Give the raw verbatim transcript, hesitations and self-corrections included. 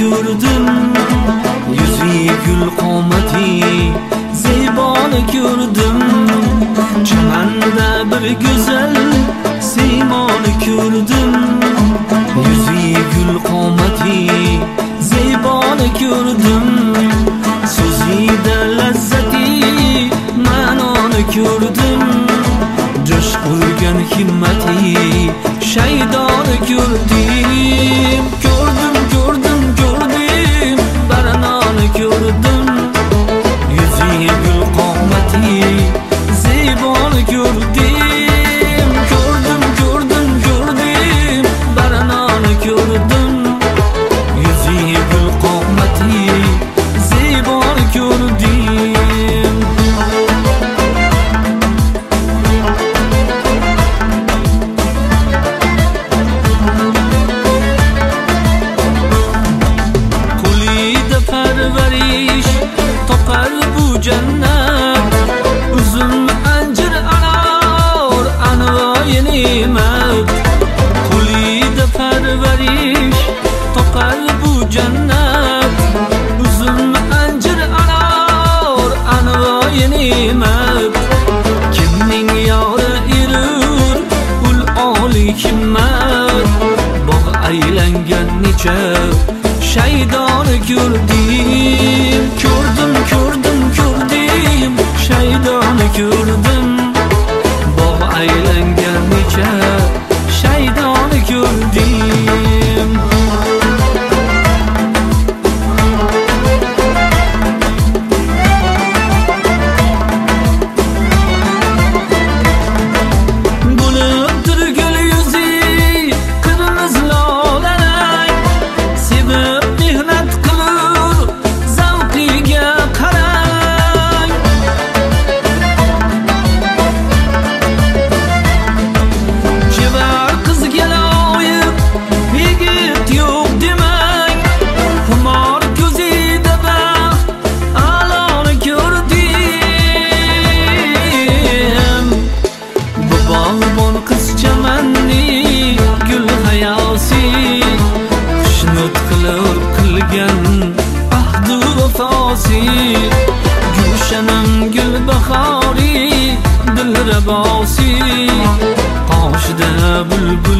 ko'rdim, yuzi gul qomati zeboni ko'rdim. Chimanda bir go'zal siymoni ko'rdim, yuzi gul qomati zeboni ko'rdim. So'zida lazzati ma'noni ko'rdim, jo'sh urgan himmati shaydoni ko'rdim. Ko'rdim, ko'rdim, ko'rdim, baranoni ko'rdim, yuzi gul qomati zeboni ko'rdim. Ko'rdim, ko'rdim, ko'rdim, baranoni ko'rdim, yuzi gul qomati zeboni ko'rdim. Topar bu cennet, üzüm, incir, anar, anvai nimet. Kulide perveriş topar bu cennet, üzüm, incir, anar, anvai nimet. Kimning yori erur ul oli himmet, bog' aylangan necha shaydoni ko'rdim. Ko'rdim, ko'rdim, ko'rdim, shaydoni ko'rdim, bog' aylangan necha shaydoni ko'rdim. Bo'libdir gul yuzi qirmiz lolarang, sevib mehnat qilur zavqiga qarang. Chevar qizga loyiq yigit yo'q demang, xumor ko'zida baxt aloni ko'rdim. Bu bog'bon qiz chamanni gul hayosi, xushnud qilib qilgan ahdu vafosi. Gulshanam gul bahori dilrabosi, qoshida bulbul